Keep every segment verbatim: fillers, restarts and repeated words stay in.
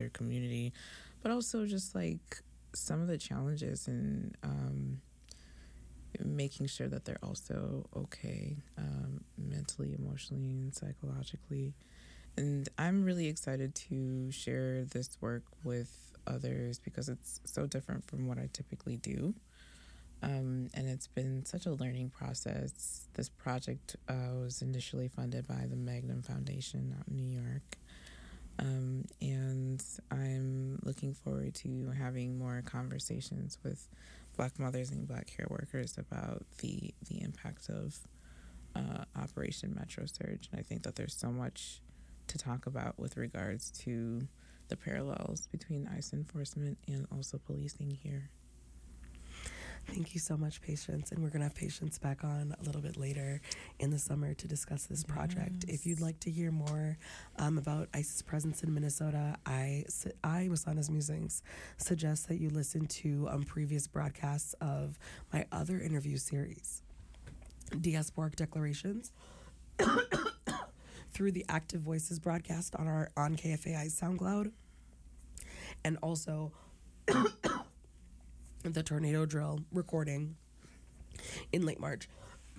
their community, but also just like some of the challenges and um, making sure that they're also okay um, mentally, emotionally, and psychologically. And I'm really excited to share this work with others because it's so different from what I typically do. Um, and it's been such a learning process. This project uh, was initially funded by the Magnum Foundation out in New York. Um, and I'm looking forward to having more conversations with Black mothers and Black care workers about the, the impact of uh, Operation Metro Surge. And I think that there's so much to talk about with regards to the parallels between ICE enforcement and also policing here. Thank you so much, Patience. And we're going to have Patience back on a little bit later in the summer to discuss this project. Yes. If you'd like to hear more um, about ICE's presence in Minnesota, I, I, Musana's Musings, suggest that you listen to um, previous broadcasts of my other interview series, Diasporic Declarations, through the Active Voices broadcast on our on K F A I's SoundCloud, and also the Tornado Drill recording in late March.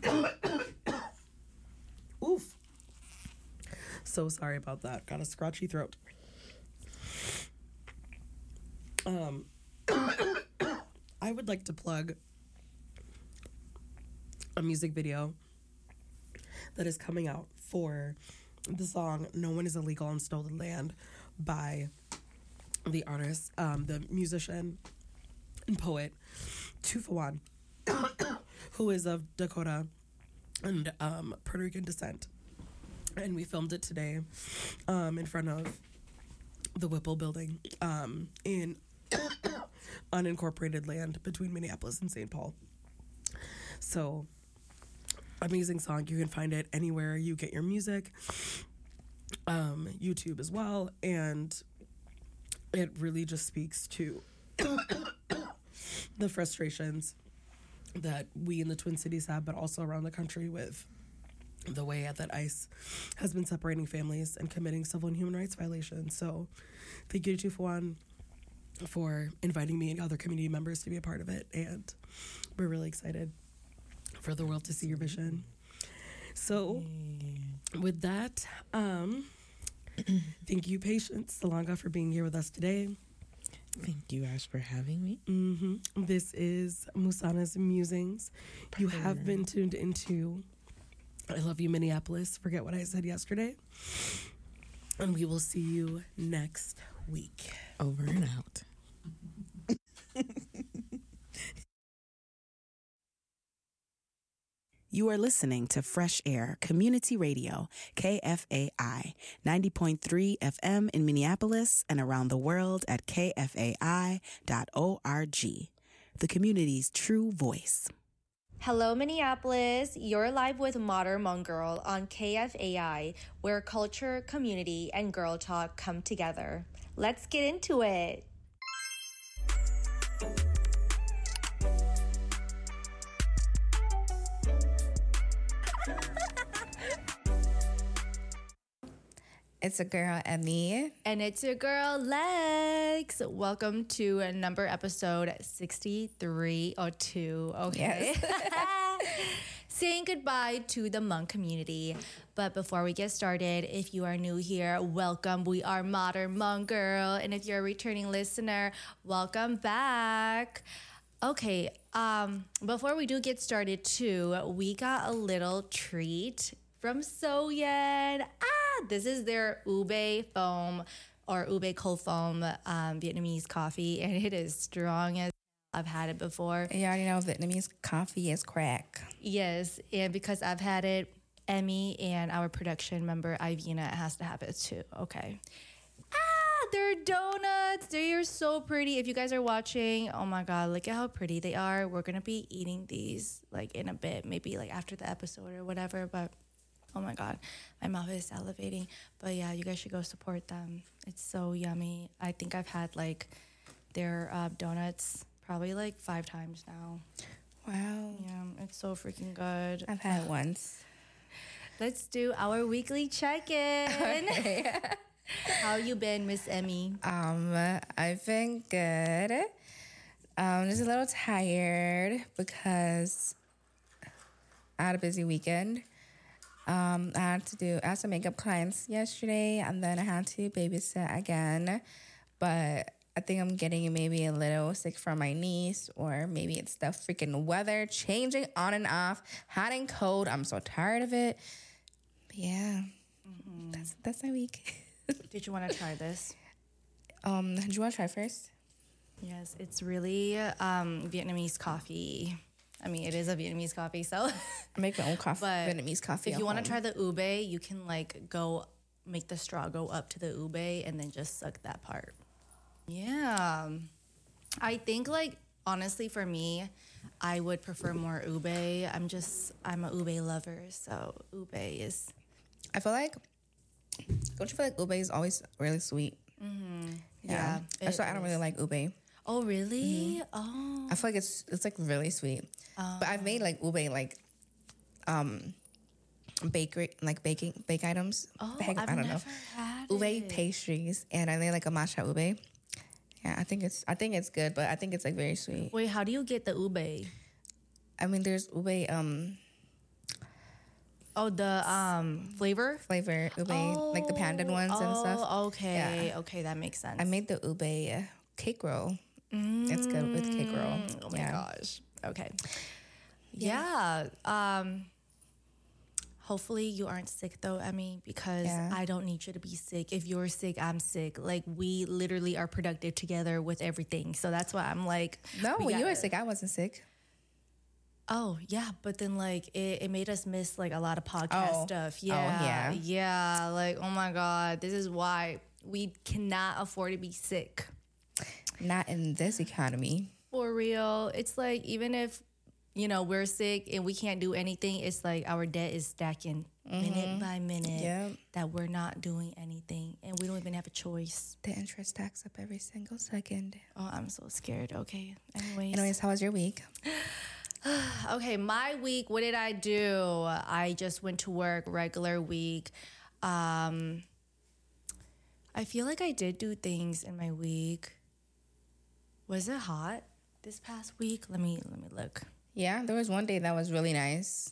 Oof. So sorry about that. Got a scratchy throat. Um, I would like to plug a music video that is coming out for the song No One Is Illegal on Stolen Land by the artist, um, the musician and poet Tufawan, who is of Dakota and um, Puerto Rican descent. And we filmed it today um, in front of the Whipple building um, in unincorporated land between Minneapolis and Saint Paul. So, amazing song. You can find it anywhere you get your music, um, YouTube as well, and it really just speaks to the frustrations that we in the Twin Cities have, but also around the country with the way that ICE has been separating families and committing civil and human rights violations. So thank you to Tufawan for inviting me and other community members to be a part of it, and we're really excited for the world to see your vision. So with that, um, thank you, Patience Salonga, for being here with us today. Thank you, Ash, for having me. Mm-hmm. This is Musana's Musings. You have been tuned into I Love You, Minneapolis. Forget what I said yesterday. And we will see you next week. Over and out. You are listening to Fresh Air Community Radio, K F A I, ninety point three F M in Minneapolis and around the world at K F A I dot org. The community's true voice. Hello, Minneapolis. You're live with Modern Hmong Girl on K F A I, where culture, community, and girl talk come together. Let's get into it. It's a girl, Emmy. And it's your girl, Lex. Welcome to a number episode sixty-three or two. Okay. Yes. Saying goodbye to the Hmong community. But before we get started, if you are new here, welcome. We are Modern Hmong Girl. And if you're a returning listener, welcome back. Okay, um, before we do get started too, we got a little treat from Soyen. Ah, this is their ube foam or ube cold foam um, Vietnamese coffee, and it is strong as I've had it before. You already know Vietnamese coffee is crack. Yes, and because I've had it, Emmy and our production member Ivina has to have it too. Okay. Ah, they're donuts. They are so pretty. If you guys are watching, oh my God, look at how pretty they are. We're gonna be eating these like in a bit, maybe like after the episode or whatever, but oh my God, my mouth is salivating. But yeah, you guys should go support them. It's so yummy. I think I've had like their uh, donuts probably like five times now. Wow. Yeah, it's so freaking good. I've had it once. Let's do our weekly check-in. Okay. How you been, Miss Emmy? Um, I've been good. Um, just a little tired because I had a busy weekend. Um, I had to do I had some makeup clients yesterday, and then I had to babysit again. But I think I'm getting maybe a little sick from my niece, or maybe it's the freaking weather changing on and off, hot and cold. I'm so tired of it. But yeah, mm-hmm. that's that's my week. Did you want to try this? Um, do you want to try first? Yes, it's really um, Vietnamese coffee. I mean, it is a Vietnamese coffee, so I make my own coffee, but Vietnamese coffee. if you want to try the ube, you can like go make the straw go up to the ube and then just suck that part. Yeah, I think like honestly for me, I would prefer more ube. I'm just I'm a ube lover, so ube is. I feel like. Don't you feel like ube is always really sweet? Mm-hmm. Yeah, yeah that's why I don't really like ube. Oh really? Mm-hmm. Oh, I feel like it's it's like really sweet. Um, but I've made like ube like um bakery like baking bake items. Oh, Bake, I've I don't never know had ube it. pastries, and I made like a matcha ube. Yeah, I think it's I think it's good, but I think it's like very sweet. Wait, how do you get the ube? I mean, there's ube um Oh, the um flavor flavor ube oh, like the pandan ones oh, and stuff. Okay, Yeah. okay, that makes sense. I made the ube cake roll. Mm. It's good with cake roll. Oh my yeah. gosh. Okay. Yeah. yeah. Um. Hopefully you aren't sick though, Emmy, because Yeah. I don't need you to be sick. If you're sick, I'm sick. Like we literally are productive together with everything. So that's why I'm like. No, we when you gotta- were sick, I wasn't sick. Oh yeah, but then like it, it made us miss like a lot of podcast Oh. stuff. Oh, Yeah, yeah. yeah. Like oh my god, this is why we cannot afford to be sick. Not in this economy. For real, it's like even if you know we're sick and we can't do anything, it's like our debt is stacking minute by minute. Yep. That we're not doing anything and we don't even have a choice. The interest stacks up every single second. Oh, I'm so scared. Okay. Anyways. Anyways, how was your week? Okay, my week, what did I do? I just went to work, regular week. Um, I feel like I did do things in my week. Was it hot this past week? Let me let me look. Yeah, there was one day that was really nice.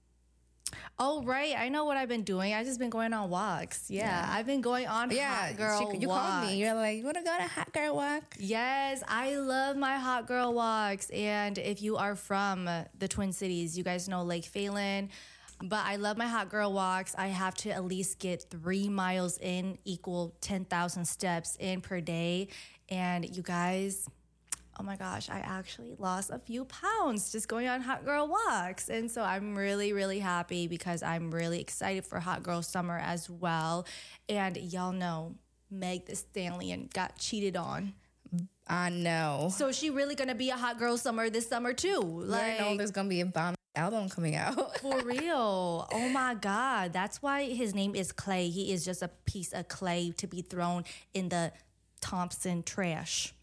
Oh, right. I know what I've been doing. I've just been going on walks. Yeah, Yeah. I've been going on Yeah, hot girl she- you walks. called me. You're like, you want to go on a hot girl walk? Yes, I love my hot girl walks. And if you are from the Twin Cities, you guys know Lake Phelan. But I love my hot girl walks. I have to at least get three miles in, equal ten thousand steps in per day. And you guys, oh my gosh, I actually lost a few pounds just going on hot girl walks. And so I'm really, really happy because I'm really excited for hot girl summer as well. And y'all know Meg Thee Stallion got cheated on. I know. So she really gonna be a hot girl summer this summer too. Like, I know Like there's going to be a bomb album coming out. for real. Oh my God. That's why his name is Clay. He is just a piece of clay to be thrown in the Thompson trash.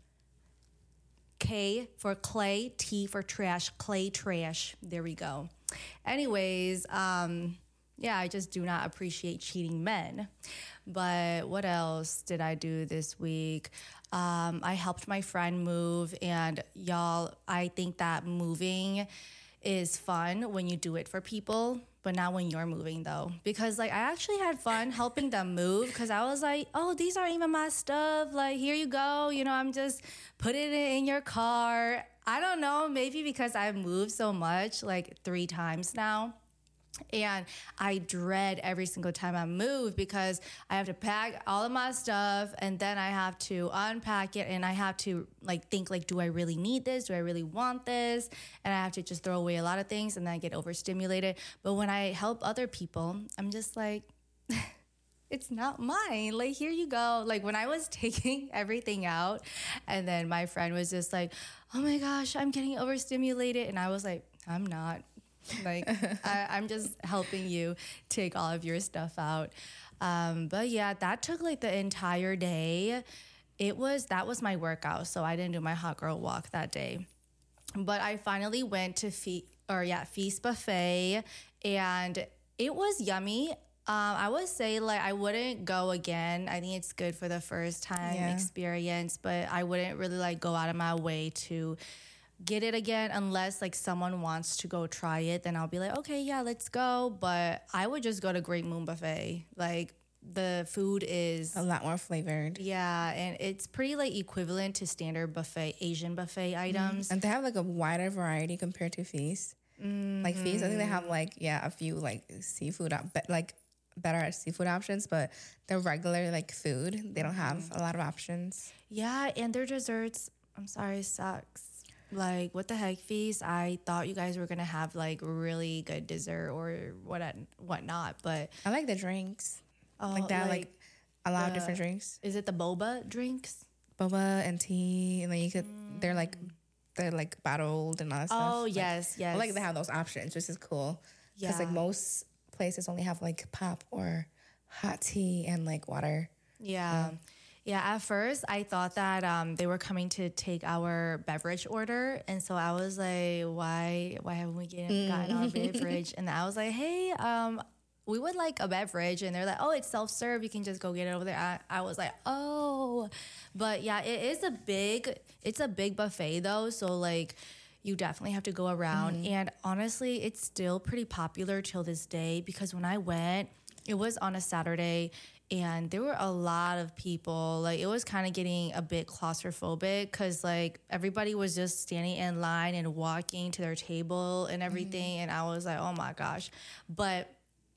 K for clay, T for trash, clay trash. There we go. Anyways, um, yeah, I just do not appreciate cheating men. But what else did I do this week? Um, I helped my friend move, and y'all, I think that moving is fun when you do it for people, but not when you're moving though. Because like I actually had fun helping them move because I was like, oh, these aren't even my stuff. Like, here you go. You know, I'm just putting it in your car. I don't know, maybe because I've moved so much, like three times now. And I dread every single time I move because I have to pack all of my stuff and then I have to unpack it and I have to like think like, do I really need this? Do I really want this? And I have to just throw away a lot of things and then I get overstimulated. But when I help other people, I'm just like, it's not mine. Like, here you go. Like when I was taking everything out and then my friend was just like, oh my gosh, I'm getting overstimulated. And I was like, I'm not. Like I, I'm just helping you take all of your stuff out. Um, but yeah, that took like the entire day. It was, that was my workout. So I didn't do my hot girl walk that day. But I finally went to Fe- or yeah, Feast Buffet and it was yummy. Um, I would say like I wouldn't go again. I think it's good for the first time Yeah. experience, but I wouldn't really like go out of my way to get it again unless like someone wants to go try it. Then I'll be like, okay, yeah, let's go. But I would just go to Great Moon Buffet. Like the food is A lot more flavored. yeah, and it's pretty like equivalent to standard buffet Asian buffet items. And they have like a wider variety compared to Feast. Like Feast, I think they have like, yeah, a few like seafood, op- be- like better seafood options, but the regular like food, they don't have a lot of options. Yeah, and their desserts, I'm sorry, sucks. Like, what the heck, Feast? I thought you guys were gonna have like really good dessert or what whatnot, but I like the drinks. oh, Like that, like, a lot of different drinks. is it the boba drinks? Boba and tea, and then you could, they're like, they're like bottled and all that stuff. Oh Like, yes, yes. I like they have those options, which is cool. Because like Yeah. most places only have like pop or hot tea and like water. Yeah. Yeah, at first I thought that um, they were coming to take our beverage order, and so I was like, "Why? Why haven't we get, gotten our beverage?" And I was like, "Hey, um, we would like a beverage," and they're like, "Oh, it's self serve. You can just go get it over there." I, I was like, "Oh," but yeah, it is a big, it's a big buffet though, so like. You definitely have to go around. And honestly, it's still pretty popular till this day because when I went, it was on a Saturday and there were a lot of people. Like, it was kind of getting a bit claustrophobic because, like, everybody was just standing in line and walking to their table and everything. And I was like, oh my gosh. But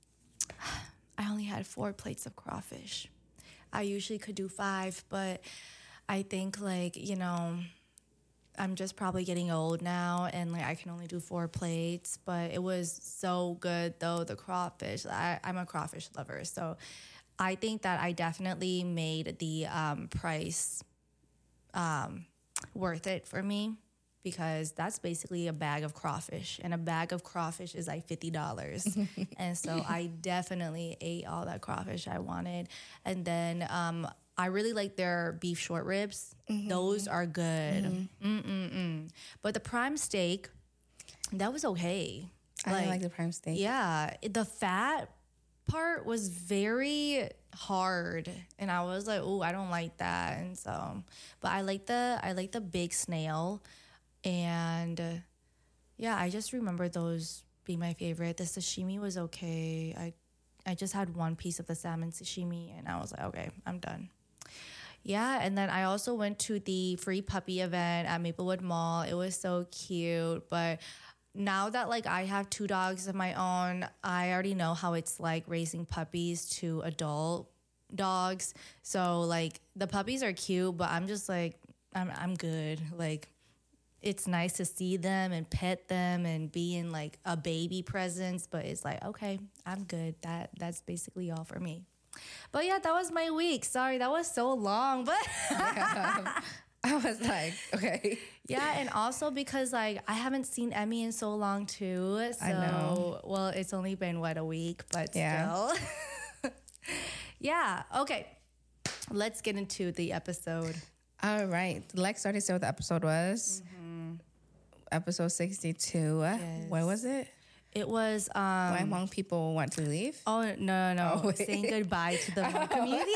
I only had four plates of crawfish. I usually could do five, but I think, like, you know, I'm just probably getting old now and like I can only do four plates, but it was so good though, the crawfish. I, I'm a crawfish lover, so I think that I definitely made the um, price um, worth it for me because that's basically a bag of crawfish, and a bag of crawfish is like fifty dollars. And so I definitely ate all that crawfish I wanted. And then um, I really like their beef short ribs. Those are good. Mm-mm-mm. But the prime steak, that was okay. I like, like the prime steak. Yeah, it- the fat part was very hard, and I was like, "Oh, I don't like that." And so, but I like the I like the big snail, and uh, yeah, I just remember those being my favorite. The sashimi was okay. I I just had one piece of the salmon sashimi, and I was like, "Okay, I'm done." Yeah, and then I also went to the free puppy event at Maplewood Mall. It was so cute, but now that like I have two dogs of my own, I already know how it's like raising puppies to adult dogs. So like the puppies are cute, but I'm just like I'm I'm good. Like it's nice to see them and pet them and be in like a baby presence, but it's like okay, I'm good. That that's basically all for me. But yeah, that was my week. Sorry, that was so long, but I was like, okay. yeah, and also because like I haven't seen Emmy in so long too. So I know. well, it's only been what, a week, but Yeah. still. Yeah. Okay. Let's get into the episode. All right. Lex already said what the episode was. Episode sixty-two. What was it? It was um Why Hmong people want to leave? oh no no no Oh, wait. saying goodbye to the Hmong community.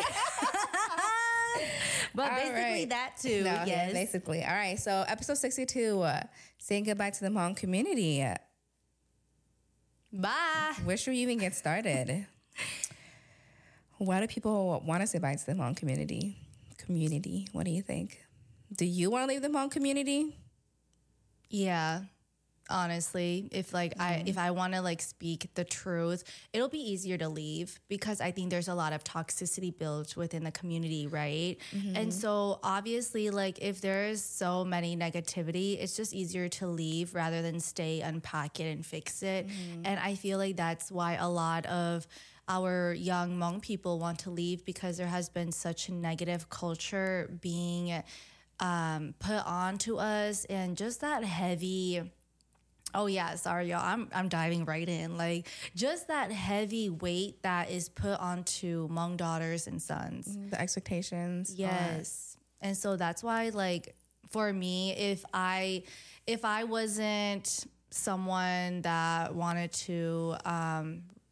But All basically right. that too. No, yes. basically. All right. So episode sixty-two, uh, saying goodbye to the Hmong community. Uh, Bye. Where should we even get started? Why do people want to say bye to the Hmong community? Community. What do you think? Do you want to leave the Hmong community? Yeah. Honestly, if like I if I want to like speak the truth, it'll be easier to leave because I think there's a lot of toxicity built within the community, right? And so obviously like if there's so many negativity, it's just easier to leave rather than stay, unpack it and fix it. And I feel like that's why a lot of our young Hmong people want to leave because there has been such a negative culture being um, put onto us and just that heavy. Oh yeah, sorry y'all. I'm I'm diving right in. Like just that heavy weight that is put onto Hmong daughters and sons. The expectations. Yes. And so that's why like for me, if I if I wasn't someone that wanted to um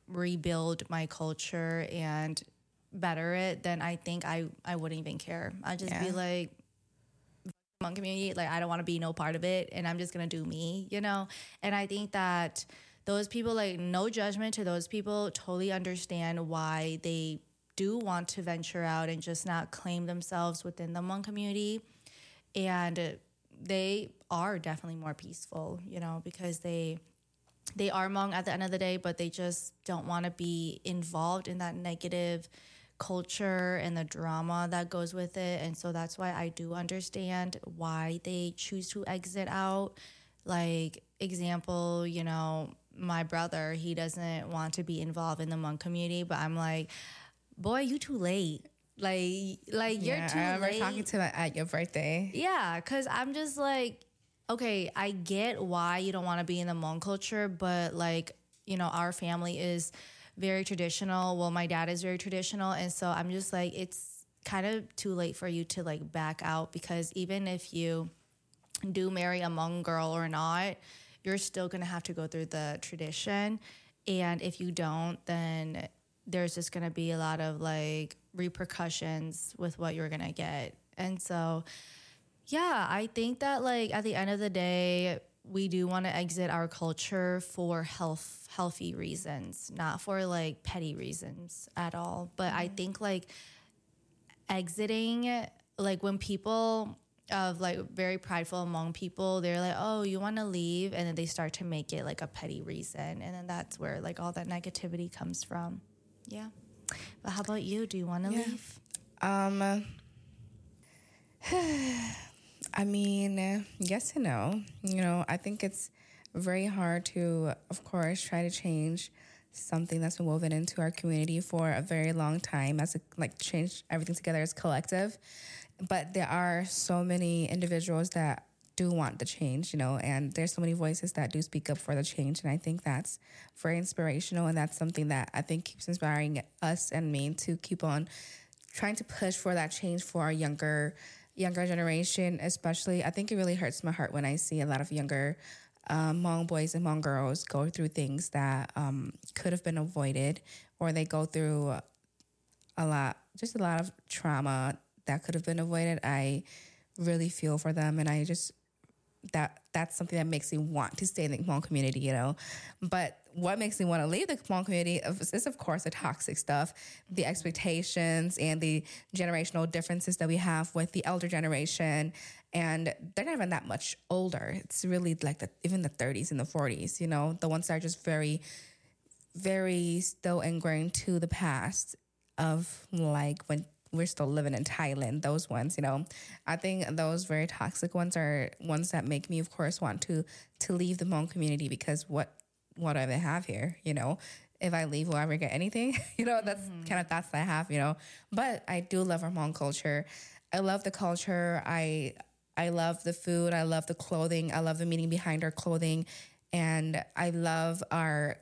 rebuild my culture and better it, then I think I, I wouldn't even care. I'd just be Yeah. like, Hmong community, like I don't want to be no part of it, and I'm just gonna do me, you know. And I think that those people, like, no judgment to those people, totally understand why they do want to venture out and just not claim themselves within the Hmong community. And they are definitely more peaceful, you know, because they they are Hmong at the end of the day, but they just don't want to be involved in that negative culture and the drama that goes with it. And so that's why I do understand why they choose to exit out. Like, example, you know, my brother, he doesn't want to be involved in the Hmong community, but I'm like, boy, you too late. Like, like you're Yeah, too I remember late. talking to him at your birthday. Yeah, because I'm just like, okay, I get why you don't want to be in the Hmong culture, but like, you know, our family is very traditional. Well, my dad is very traditional. And so I'm just like, it's kind of too late for you to like back out, because even if you do marry a Hmong girl or not, you're still going to have to go through the tradition. And if you don't, then there's just going to be a lot of like repercussions with what you're going to get. And so, yeah, I think that like at the end of the day, we do want to exit our culture for health, healthy reasons, not for like petty reasons at all. But I think like exiting, like when people of like very prideful among people, they're like, oh, you want to leave, and then they start to make it like a petty reason, and then that's where like all that negativity comes from. Yeah. But how about you? Do you want to Yeah. leave? Um, I mean, yes and no. You know, I think it's very hard to, of course, try to change something that's been woven into our community for a very long time, as a, like change everything together as collective. But there are so many individuals that do want the change, you know, and there's so many voices that do speak up for the change. And I think that's very inspirational. And that's something that I think keeps inspiring us and me to keep on trying to push for that change for our younger younger generation, especially. I think it really hurts my heart when I see a lot of younger um, Hmong boys and Hmong girls go through things that um, could have been avoided, or they go through a lot, just a lot of trauma that could have been avoided. I really feel for them, and I just, that that's something that makes me want to stay in the Hmong community, you know. But what makes me want to leave the Hmong community is, of course, the toxic stuff, the expectations, and the generational differences that we have with the elder generation. And they're not even that much older. It's really like the, even the thirties and the forties, you know, the ones that are just very, very still ingrained to the past of like when we're still living in Thailand, those ones, you know. I think those very toxic ones are ones that make me, of course, want to to leave the Hmong community, because what what do I have here, you know? If I leave, will I ever get anything? you know, that's mm-hmm. kind of thoughts that I have, you know. But I do love our Hmong culture. I love the culture. I I love the food. I love the clothing. I love the meaning behind our clothing. And I love our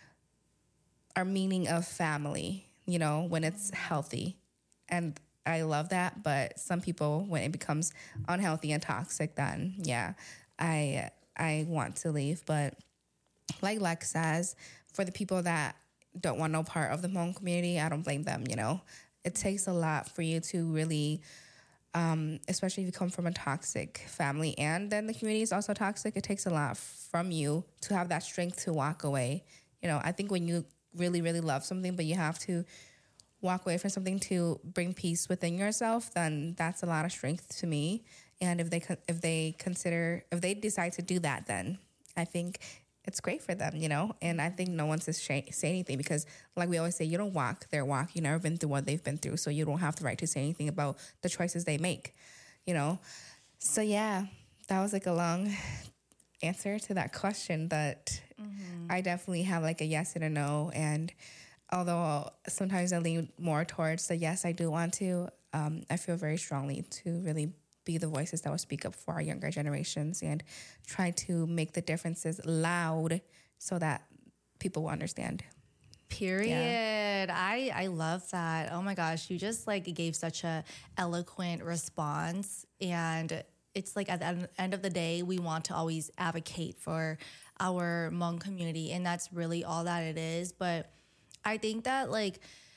our meaning of family, you know, when it's healthy. And I love that, but some people, when it becomes unhealthy and toxic, then yeah, I I want to leave. But like Lex says, for the people that don't want no part of the Hmong community, I don't blame them, you know. It takes a lot for you to really, um, especially if you come from a toxic family and then the community is also toxic, it takes a lot from you to have that strength to walk away. You know, I think when you really, really love something, but you have to walk away from something to bring peace within yourself, then that's a lot of strength to me. And if they if they consider, if they decide to do that, then I think it's great for them, you know. And I think no one says say anything, because like we always say, you don't walk their walk. You've never been through what they've been through, so you don't have the right to say anything about the choices they make, you know. So yeah, that was like a long answer to that question, but mm-hmm. I definitely have like a yes and a no. And although sometimes I lean more towards the yes, I do want to, um, I feel very strongly to really be the voices that will speak up for our younger generations and try to make the differences loud so that people will understand. Period. Yeah. I, I love that. Oh my gosh, you just like gave such a eloquent response. And it's like at the end of the day, we want to always advocate for our Hmong community, and that's really all that it is. But I think that like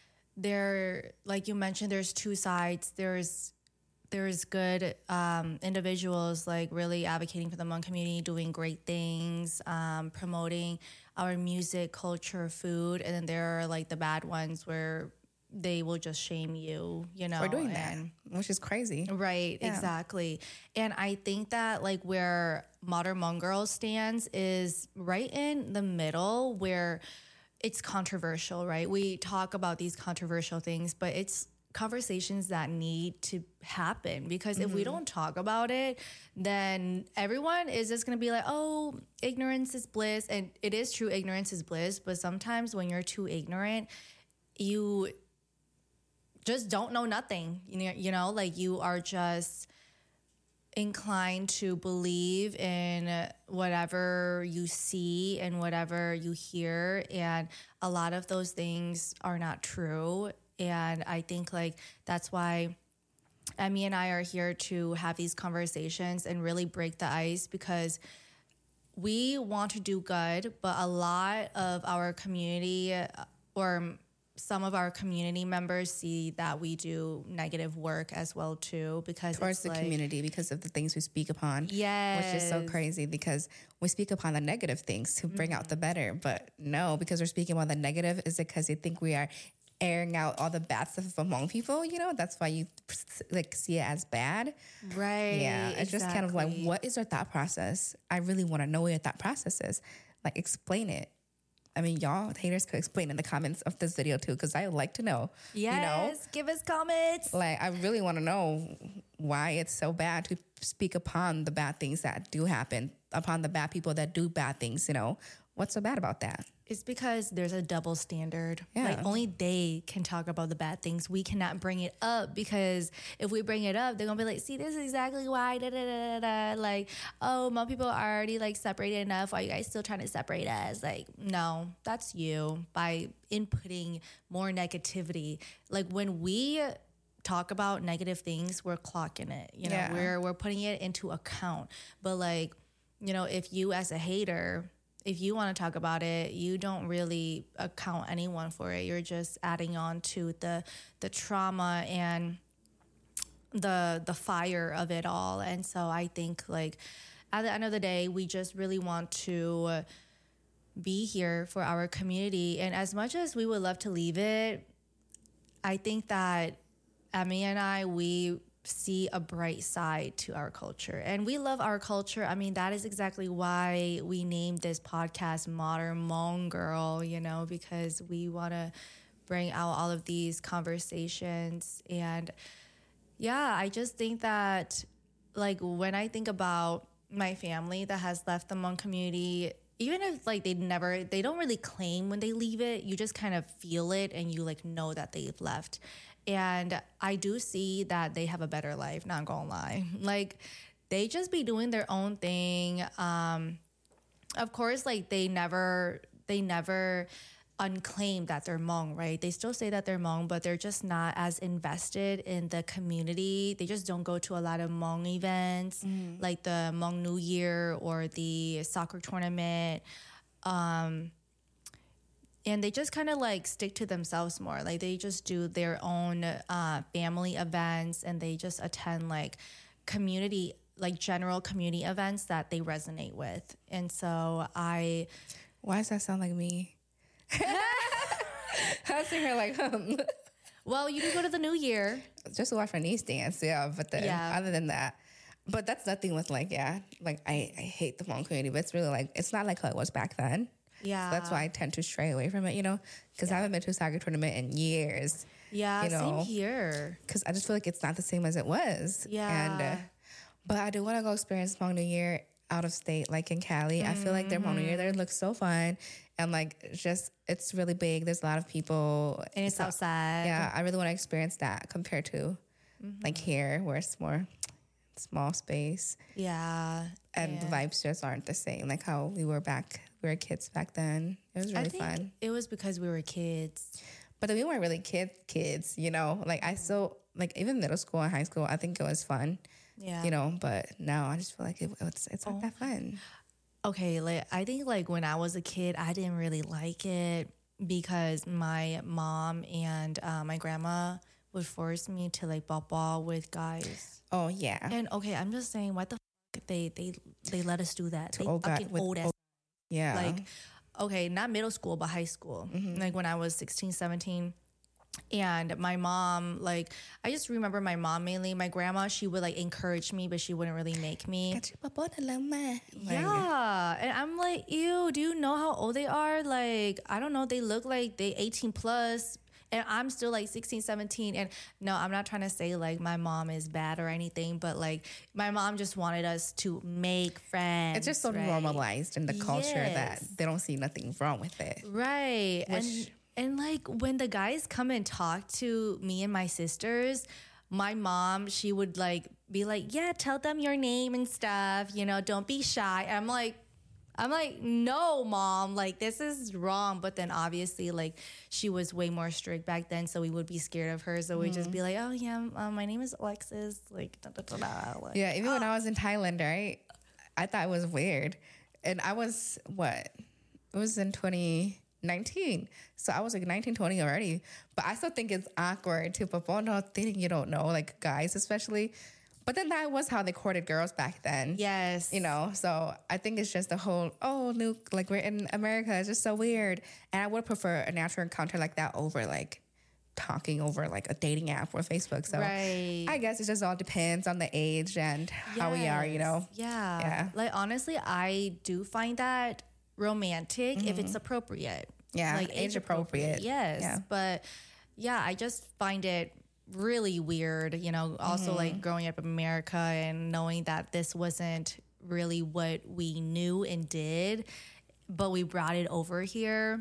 there, like you mentioned, there's two sides. There's there's good um, individuals like really advocating for the Hmong community, doing great things, um, promoting our music, culture, food, and then there are like the bad ones where they will just shame you, you know, For doing and, that, which is crazy. Right, Yeah. exactly. And I think that like where Modern Hmong Girls stands is right in the middle where it's controversial, right? We talk about these controversial things, but it's conversations that need to happen because if we don't talk about it, then everyone is just going to be like, oh, ignorance is bliss. And it is true, ignorance is bliss. But sometimes when you're too ignorant, you just don't know nothing. You know, you know, like you are just inclined to believe in whatever you see and whatever you hear. And a lot of those things are not true. And I think like that's why Emmy and I are here to have these conversations and really break the ice because we want to do good, but a lot of our community uh, or some of our community members see that we do negative work as well too because Towards it's the like, community because of the things we speak upon. yes, Which is so crazy because we speak upon the negative things to bring out the better. But no, because we're speaking about the negative, is it because you think we are airing out all the bad stuff among people? You know, that's why you like see it as bad. right? Yeah, it's just kind of like, exactly. what is your thought process? I really want to know what your thought process is. Like, explain it. I mean, y'all haters could explain in the comments of this video too, because I would like to know. Yes, You know, give us comments. like I really want to know why it's so bad to speak upon the bad things that do happen, upon the bad people that do bad things. You know, what's so bad about that? It's because there's a double standard. Yeah. Like only they can talk about the bad things. We cannot bring it up because if we bring it up, they're gonna be like, "See, this is exactly why." Da, da, da, da, da. Like, oh, Hmong people are already like separated enough. Why are you guys still trying to separate us? Like, no, that's you by inputting more negativity. Like when we talk about negative things, we're clocking it. You know, Yeah. we're we're putting it into account. But like, you know, if you as a hater, if you want to talk about it, you don't really account anyone for it. You're just adding on to the the trauma and the the fire of it all. And so I think like at the end of the day, we just really want to be here for our community. And as much as we would love to leave it, I think that Emmy and I, we see a bright side to our culture and we love our culture. I mean, that is exactly why we named this podcast Modern Hmong Girl, you know, because we want to bring out all of these conversations. And yeah, I just think that like when I think about my family that has left the Hmong community, even if like they never, they don't really claim when they leave it, you just kind of feel it and you like know that they've left. And I do see that they have a better life, not gonna lie. Like, they just be doing their own thing. Um, of course, like, they never, they never unclaim that they're Hmong, right? They still say that they're Hmong, but they're just not as invested in the community. They just don't go to a lot of Hmong events, mm. like the Hmong New Year or the soccer tournament. Um, And they just kind of like stick to themselves more. Like they just do their own uh, family events and they just attend like community, like general community events that they resonate with. And so I... Why does that sound like me? I was sitting here like, um. Well, you can go to the New Year. Just to watch my niece dance, yeah. But then Yeah. other than that, but that's nothing with like, yeah, like I, I hate the Hmong community, but it's really like, it's not like how it was back then. Yeah. So that's why I tend to stray away from it, you know, because yeah. I haven't been to a soccer tournament in years. Yeah, you know, same here. Because I just feel like it's not the same as it was. Yeah. And, uh, but I do want to go experience Hmong New Year out of state, like in Cali. Mm-hmm. I feel like their Hmong New Year there looks so fun. And like, just, it's really big. There's a lot of people. And it's, it's outside. Yeah, I really want to experience that compared to mm-hmm. like here where it's more small space. Yeah. And yeah. the vibes just aren't the same, like how we were back, we were kids back then. It was really I think fun. It was because we were kids. But then we weren't really kid kids, you know? Like I still, like even middle school and high school, I think it was fun. Yeah. You know, but now I just feel like it, it's, it's not oh. that fun. Okay, like I think like when I was a kid, I didn't really like it. because my mom and uh, my grandma would force me to like ball ball with guys. Oh yeah. And okay, I'm just saying, what the fuck they they they let us do that? To They old guy- fucking with old ass. old- Yeah. Like, okay, not middle school, but high school. Mm-hmm. Like when I was sixteen, seventeen. And my mom, like, I just remember my mom mainly. My grandma, she would like encourage me, but she wouldn't really make me. Like, Yeah. And I'm like, ew, do you know how old they are? Like, I don't know. They look like they eighteen plus. And I'm still like sixteen, seventeen. And no, I'm not trying to say like my mom is bad or anything, but like my mom just wanted us to make friends. It's just so right? normalized in the culture that Yes. they don't see nothing wrong with it. Right. Which- and and like when the guys come and talk to me and my sisters, my mom, she would like be like, yeah, tell them your name and stuff, you know, don't be shy. And I'm like, I'm like, no, mom, like this is wrong. But then obviously, like she was way more strict back then, so we would be scared of her. So we'd just be like, oh yeah, um, my name is Alexis. Like, da, da, da, da. Like, Yeah, even when I was in Thailand, right? I thought it was weird. And I was, what? It was in twenty nineteen. So I was like nineteen, twenty already. But I still think it's awkward to perform thing you don't know, like guys especially. But then that was how they courted girls back then. yes, You know, so I think it's just the whole, oh, new, like we're in America. It's just so weird. And I would prefer a natural encounter like that over like talking over like a dating app or Facebook. So Right. I guess it just all depends on the age and how we are, you know. Yes. Yeah. Yeah. Like honestly, I do find that romantic if it's appropriate. Mm-hmm. Yeah, Like age appropriate. Yes. Yeah. But yeah, I just find it really weird, you know, also Mm-hmm. like growing up in America and knowing that this wasn't really what we knew and did, but we brought it over here.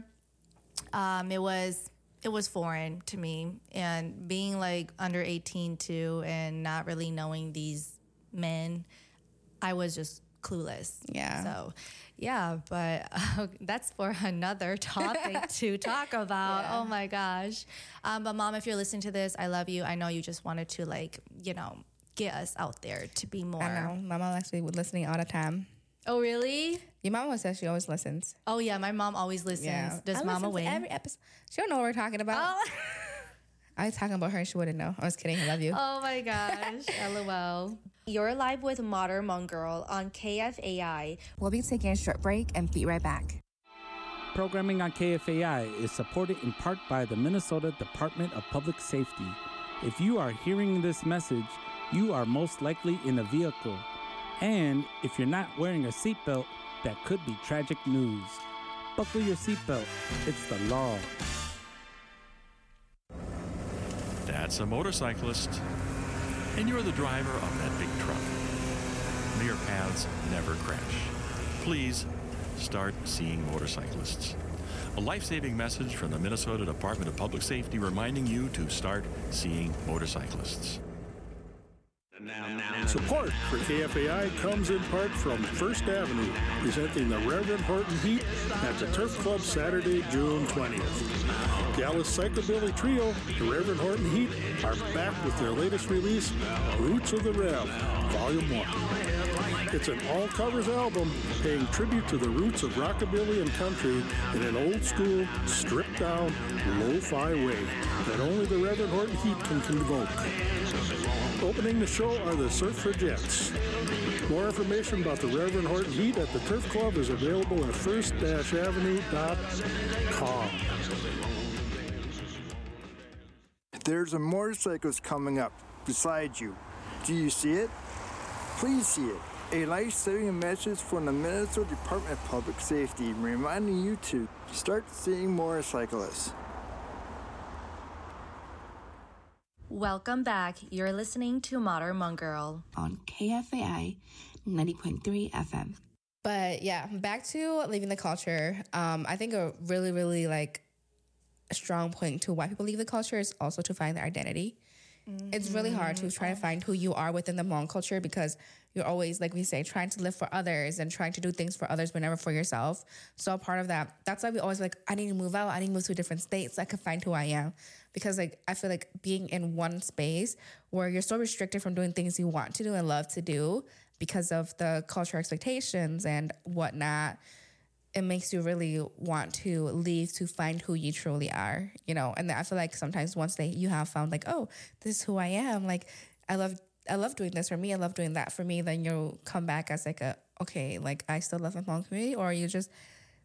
Um, it was it was foreign to me, and being like under eighteen too and not really knowing these men, I was just clueless. Yeah. So, yeah, but uh, that's for another topic to talk about. Yeah. Oh my gosh. Um, but mom, if you're listening to this, I love you. I know you just wanted to like, you know, get us out there to be more. I know. My mom actually was listening all the time. Oh, really? Your mama says she always listens. Oh yeah, my mom always listens. Yeah. Does I Mama listen to win? every episode. She don't know what we're talking about. Oh. I was talking about her and she wouldn't know. I was kidding. I love you. Oh my gosh. LOL. You're live with Modern Hmong Girl on K F A I. We'll be taking a short break and be right back. Programming on K F A I is supported in part by the Minnesota Department of Public Safety. If you are hearing this message, you are most likely in a vehicle. And if you're not wearing a seatbelt, that could be tragic news. Buckle your seatbelt. It's the law. That's a motorcyclist, and you're the driver of that big truck. May your paths never crash. Please start seeing motorcyclists. A life-saving message from the Minnesota Department of Public Safety reminding you to start seeing motorcyclists. Support for K F A I comes in part from First Avenue, presenting the Reverend Horton Heat at the Turf Club Saturday, June twentieth. Dallas Psychobilly Trio, the Reverend Horton Heat, are back with their latest release, Roots of the Rev, Volume one. It's an all-covers album paying tribute to the roots of rockabilly and country in an old-school, stripped-down, lo-fi way that only the Reverend Horton Heat can convoke. Opening the show are the Surfragettes. More information about the Reverend Horton Heat at the Turf Club is available at first avenue dot com. There's a motorcyclist coming up beside you. Do you see it? Please see it. A life-saving message from the Minnesota Department of Public Safety reminding you to start seeing motorcyclists. Welcome back. You're listening to Modern Hmong Girl. On K F A I ninety point three F M. But yeah, back to leaving the culture. Um, I think a really, really like a strong point to why people leave the culture is also to find their identity. Mm-hmm. It's really hard to try to find who you are within the Hmong culture because you're always, like we say, trying to live for others and trying to do things for others but never for yourself. So a part of that, that's why we always like, I need to move out. I need to move to a different state so I can find who I am. Because like I feel like being in one space where you're so restricted from doing things you want to do and love to do because of the cultural expectations and whatnot, it makes you really want to leave to find who you truly are, you know. And I feel like sometimes once they you have found like, oh, this is who I am, like I love I love doing this for me, I love doing that for me, then you'll come back as like a, okay, like I still love my Hmong community, or you just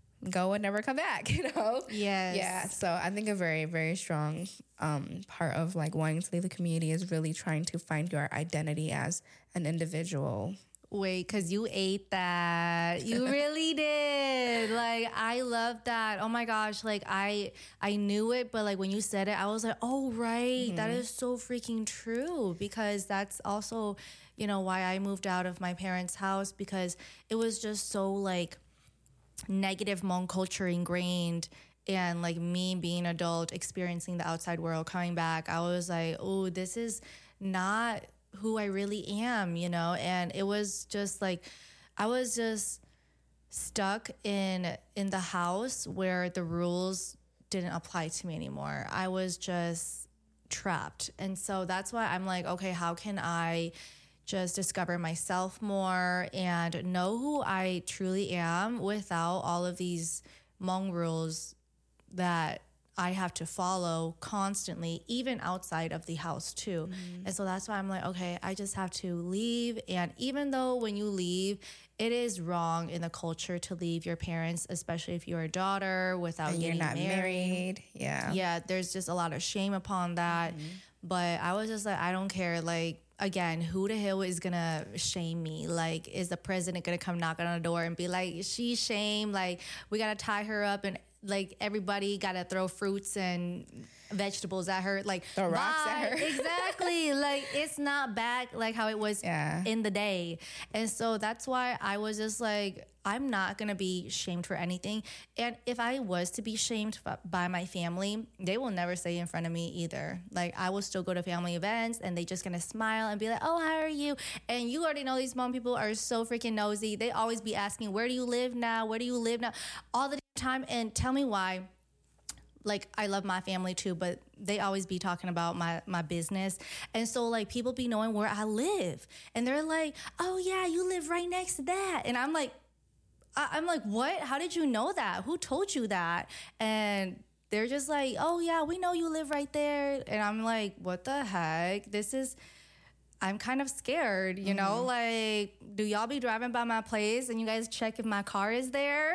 go and never come back, you know? Yes. Yeah. So I think a very, very strong um, part of like wanting to leave the community is really trying to find your identity as an individual. Wait, because you ate that. You really did. Like, I love that. Oh my gosh. Like, I I knew it, but like when you said it, I was like, oh, right. Mm-hmm. That is so freaking true. Because that's also, you know, why I moved out of my parents' house, because it was just so like negative Hmong culture ingrained. And like me being an adult, experiencing the outside world, coming back, I was like, oh, this is not who I really am, you know? And it was just like, I was just stuck in in the house where the rules didn't apply to me anymore. I was just trapped. And so that's why I'm like, okay, how can I just discover myself more and know who I truly am without all of these Hmong rules that I have to follow constantly, even outside of the house too. Mm-hmm. And so that's why I'm like, okay, I just have to leave. And even though when you leave, it is wrong in the culture to leave your parents, especially if you're a daughter without and getting you're not married. married. Yeah. Yeah, there's just a lot of shame upon that. Mm-hmm. But I was just like, I don't care. Like, again, who the hell is gonna shame me? Like, is the president gonna come knocking on the door and be like, she's shamed, like, we gotta tie her up and like everybody gotta throw fruits and vegetables at her, like throw rocks bye. at her. Exactly. Like, it's not back like how it was yeah. in the day. And so that's why I was just like, I'm not gonna be shamed for anything. And if I was to be shamed by my family, they will never say in front of me either. Like, I will still go to family events and they just gonna smile and be like, oh, how are you? And you already know these Hmong people are so freaking nosy. They always be asking, where do you live now? Where do you live now? All the time. And tell me why. Like, I love my family too, but they always be talking about my, my business. And so, like, people be knowing where I live. And they're like, oh, yeah, you live right next to that. And I'm like, I- I'm like, what? How did you know that? Who told you that? And they're just like, oh, yeah, we know you live right there. And I'm like, what the heck? This is... I'm kind of scared, you mm-hmm. know, like, do y'all be driving by my place and you guys check if my car is there?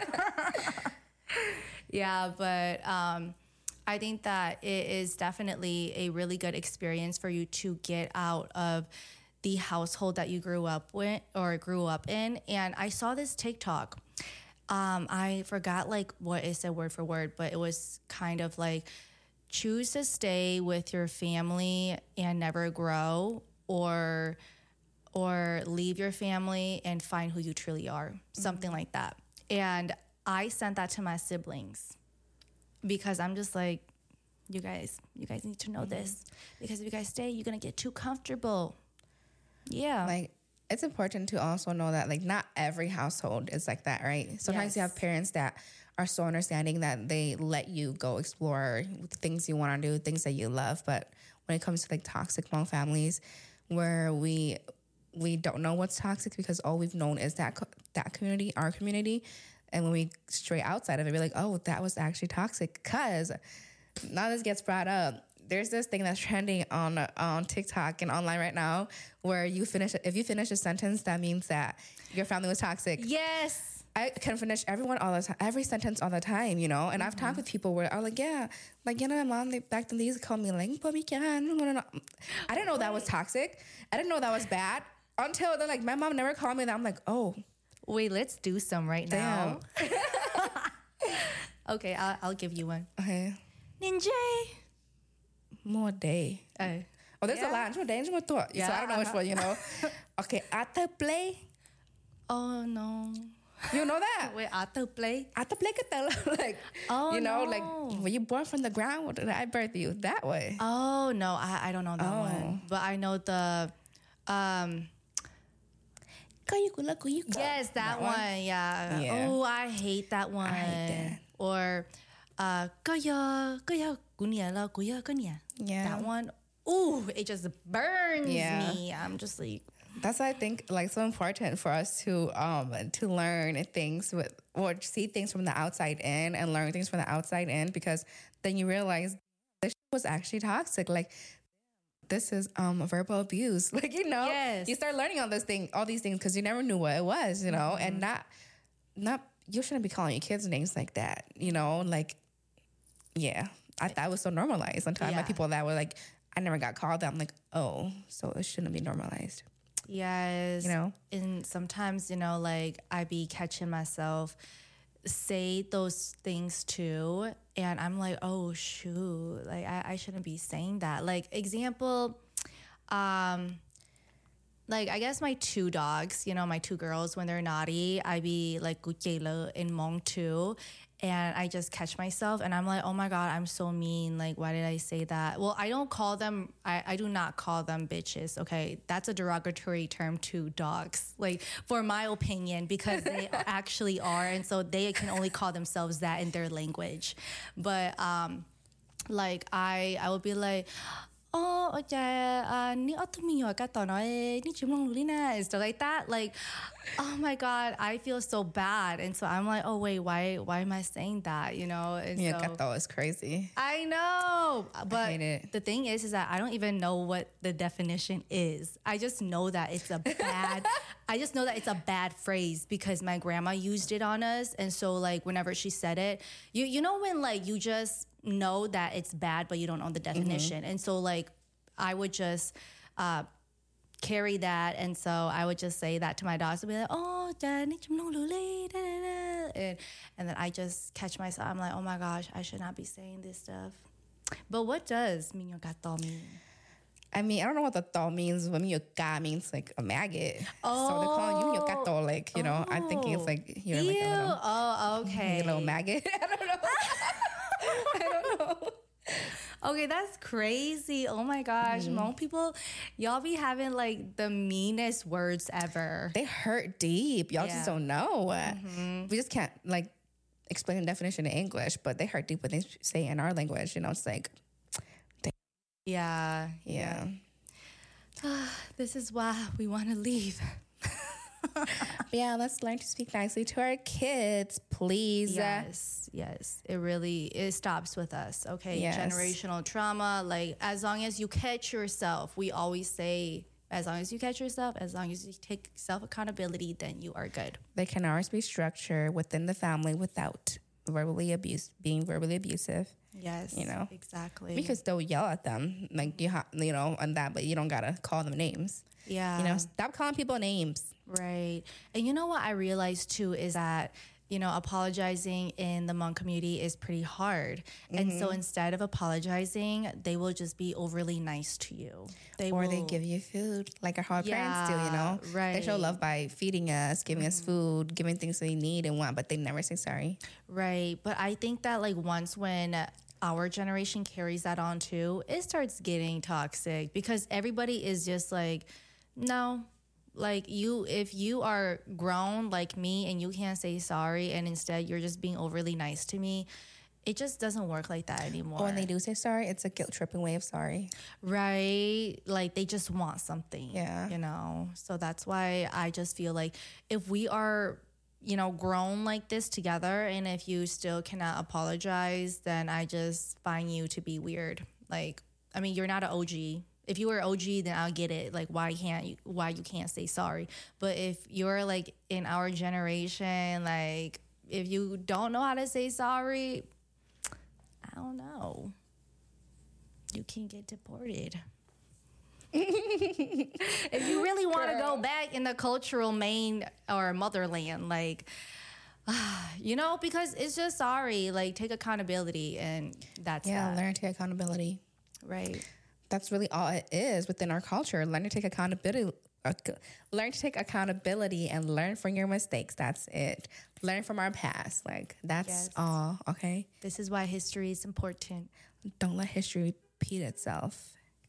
Yeah, but um, I think that it is definitely a really good experience for you to get out of the household that you grew up with or grew up in. And I saw this TikTok. Um, I forgot like what it said word for word, but it was kind of like, choose to stay with your family and never grow, or or leave your family and find who you truly are, something mm-hmm. like that. And I sent that to my siblings because I'm just like, you guys, you guys need to know mm-hmm. this, because if you guys stay, you're gonna get too comfortable. Yeah. Like, it's important to also know that, like, not every household is like that, right? Sometimes yes. you have parents that are so understanding that they let you go explore things you want to do, things that you love. But when it comes to like toxic Hmong families, where we we don't know what's toxic because all we've known is that co- that community, our community, and when we stray outside of it, we're like, oh, that was actually toxic. Because now this gets brought up. There's this thing that's trending on on TikTok and online right now, where you finish if you finish a sentence, that means that your family was toxic. Yes. I can finish everyone all the time, every sentence all the time, you know. And mm-hmm. I've talked with people where I'm like, yeah, like, you know, my mom, they, back then they used to call me like, I didn't know that was toxic. I didn't know that was bad until they're like, my mom never called me that. I'm like, oh, wait, let's do some right damn. now. Okay, I'll, I'll give you one. Okay. Ninja. More day. Oh, oh there's yeah. a lot. More day. More thought. Yeah. So I don't know which one, you know. Okay, after play. Oh no. You know that? Wait, after play? After play, like, oh, you know, no. like, were you born from the ground? Or did I birth you that way? Oh, no, I, I don't know that oh. one. But I know the, um, yes, that, that one. one. Yeah. yeah. Oh, I hate that one. I hate that. Or, uh, yeah. Yeah. That one. Ooh, it just burns yeah. me. I'm just like, That's why I think like so important for us to um to learn things with or see things from the outside in and learn things from the outside in, because then you realize this was actually toxic. Like this is um verbal abuse. Like, you know, Yes. you start learning all this thing, all these things because you never knew what it was, you know, and not not you shouldn't be calling your kids names like that, you know, like yeah. I thought it was so normalized until I Yeah. met people that were like, I never got called that. I'm like, oh, so it shouldn't be normalized. Yes. You know? And sometimes, you know, like I be catching myself say those things too. And I'm like, oh, shoot. Like, I, I shouldn't be saying that. Like, example, um, like, I guess my two dogs, you know, my two girls, when they're naughty, I be like, Gutjela and Mong too. And I just catch myself and I'm like, oh my God, I'm so mean. Like, why did I say that? Well, I don't call them, I, I do not call them bitches, okay? That's a derogatory term to dogs, like, for my opinion, because they actually are. And so they can only call themselves that in their language. But, um, like, I, I would be like, oh, okay, uh, ni otuminyo ka to no eh, ni chimong lina, and stuff like that. Like, oh my God, I feel so bad. And so I'm like, oh wait, why why am I saying that? You know? And Yeah, so, gato is crazy. I know. But hate it. the thing is, is that I don't even know what the definition is. I just know that it's a bad, I just know that it's a bad phrase because my grandma used it on us. And so like whenever she said it, you you know when like you just know that it's bad, but you don't know the definition. And so like I would just uh, carry that. And so I would just say that to my dogs and be like, oh, da, ni chum nong lu le, da, da, da. And, and then I just catch myself. I'm like, oh my gosh, I should not be saying this stuff. But what does minyo gato mean? I mean, I don't know what the thought means. But minyo ka means like a maggot. So they're calling you minyo gato, like, you know, I'm thinking it's like you're Ew. like a little, Oh, okay. a little maggot. I don't know. I don't know. Okay, that's crazy. Oh my gosh. Hmong people, y'all be having like the meanest words ever. They hurt deep. Y'all Yeah. just don't know. We just can't like explain the definition in English, but they hurt deep when they say in our language. You know, it's like, Yeah. yeah. This is why we want to leave. But yeah, let's learn to speak nicely to our kids, please. Yes, yes. It really, it stops with us, okay? Yes. Generational trauma, like as long as you catch yourself, we always say, as long as you catch yourself, as long as you take self-accountability, then you are good. There can always be structure within the family without verbally abuse, being verbally abusive. Yes, You know? exactly. We could still yell at them, like you, ha- you know, and that, but you don't gotta call them names. yeah. You know, stop calling people names. Right. And you know what I realized too is that, you know, apologizing in the Hmong community is pretty hard. And so instead of apologizing, they will just be overly nice to you. They Or will, they give you food, like our parents do, you know? Yeah, They show right. love by feeding us, giving us food, giving things they need and want, but they never say sorry. Right. But I think that like once when our generation carries that on too, it starts getting toxic because everybody is just like, no, like you, if you are grown like me and you can't say sorry and instead you're just being overly nice to me, it just doesn't work like that anymore. Or when they do say sorry, it's a guilt tripping way of sorry. Right. Like they just want something. Yeah. You know? So that's why I just feel like if we are, you know, grown like this together and if you still cannot apologize, then I just find you to be weird. Like, I mean, you're not an O G. If you were O G, then I'll get it. Like, why can't you, why you can't say sorry? But if you're like in our generation, like if you don't know how to say sorry, I don't know. You can get deported. If you really want to go back in the cultural main or motherland, like, you know, because it's just sorry, like take accountability and that's Yeah, that. learn to take accountability. Right. That's really all it is within our culture. Learn to take accountability. Uh, learn to take accountability and learn from your mistakes. That's it. Learn from our past. Like, that's Yes. all, okay? This is why history is important. Don't let history repeat itself.